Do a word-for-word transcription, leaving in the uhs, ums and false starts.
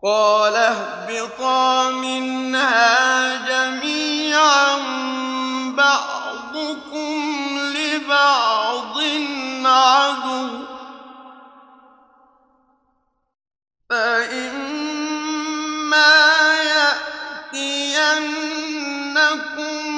قَالَ اهْبِطَا مِنْهَا جَمِيعًا ۖ بَعْضُكُمْ لِبَعْضٍ عَدُوٌّ ۖ فَإِمَّا يَأْتِيَنَّكُم